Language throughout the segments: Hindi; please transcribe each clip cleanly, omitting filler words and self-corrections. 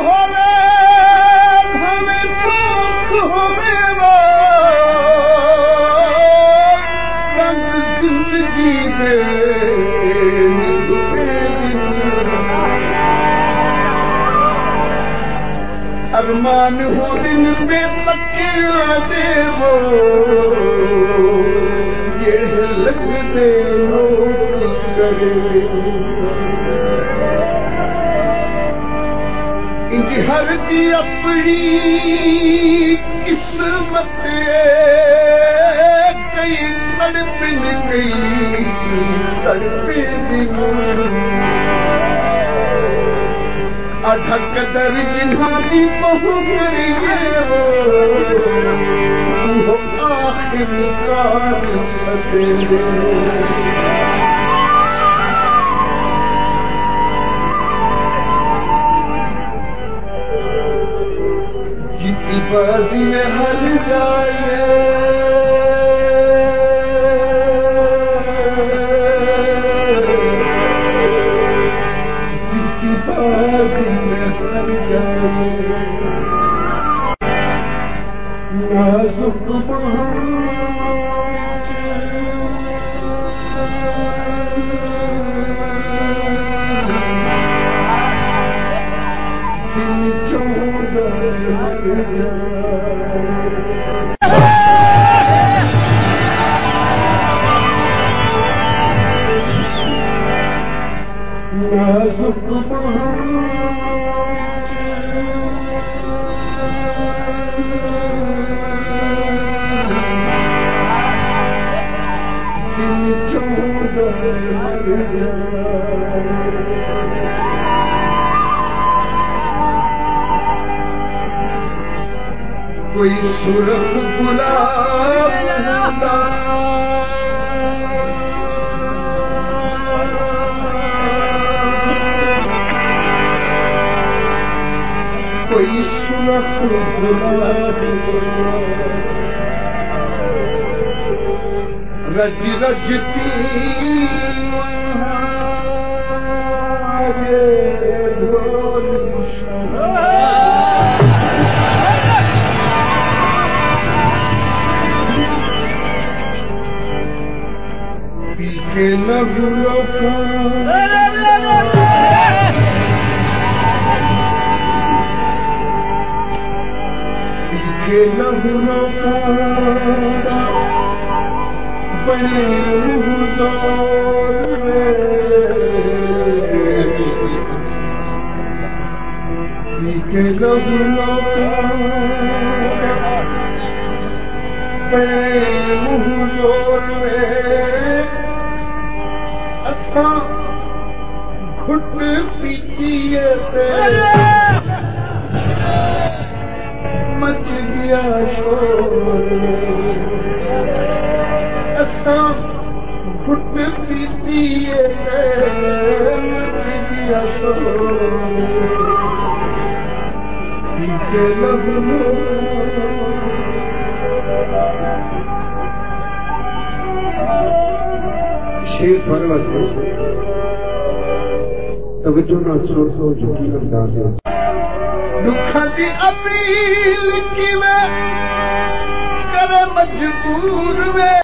होवे हमें सुख होवे वो रंग जिंदगी दे अरमान हो दिन में तके दे वो ये लग दे हो करे इनकी हर की अपनी किस्मत कई तड़पिन गई तड़पे दिन अठक दर जिन्हां की बहु करिए वो आखिरकार सदे जितनी बाजी में हर जाए जितनी बाजी में हर जाए नाजुक कोई सुरख गुलाब कोई सुरख गुलाब रज रजती के न भूलो के न भूलो बने के न भूलो घुट पीतिए मच गया शोर असां घुट पीतिए मच गया शोर के लगलो शेर पर्वत तवज्जो ना सोचो यकीन अंदाज दुखा दी अपील की मैं कर मजबूर में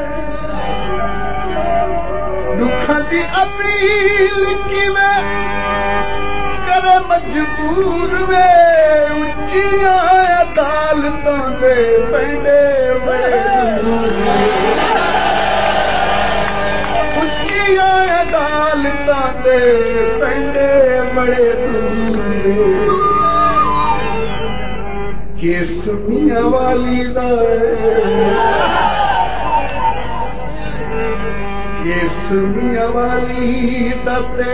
दुखा दी अपील की मैं कर मजबूर में उच्चियां अदालतों दे पैंडे अदालतां दे पैंडे बड़े दूर के सुनिया वाली के सुनिया वाली दते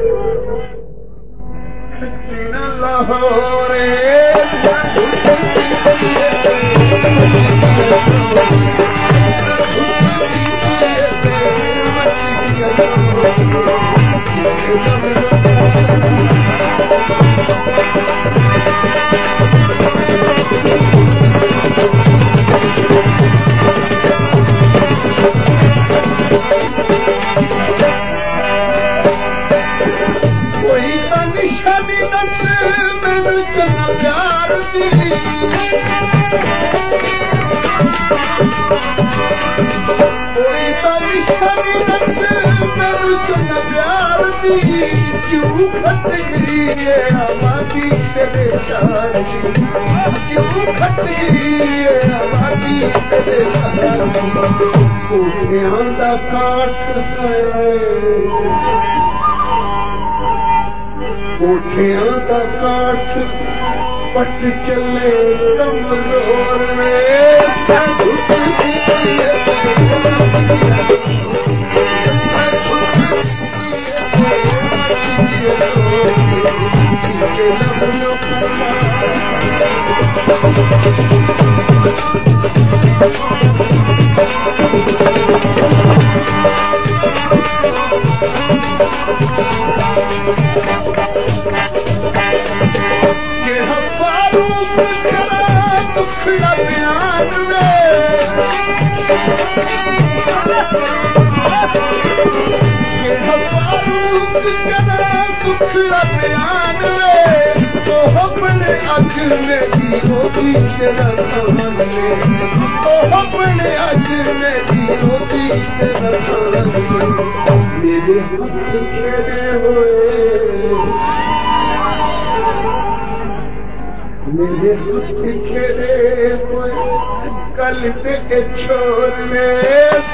लाहौरे कोई निशानी दस मैनू कोई तारी शरीरत मेरे सुन प्यार दी क्यों खटरी है हमारी तेरे चार क्यों खटरी है हमारी तेरे चार कोठियां दा काट कोठियां दा काट पट चले कमजोर में दुखड़ा बयान दुखड़ा बयान तो अपने अख में भी होगी तेरा सामन तो अपने अख में भी होगी तेरा सामन मेरे हाथ खेले हुए मेरे हाथ खेले हुए कल के छोर में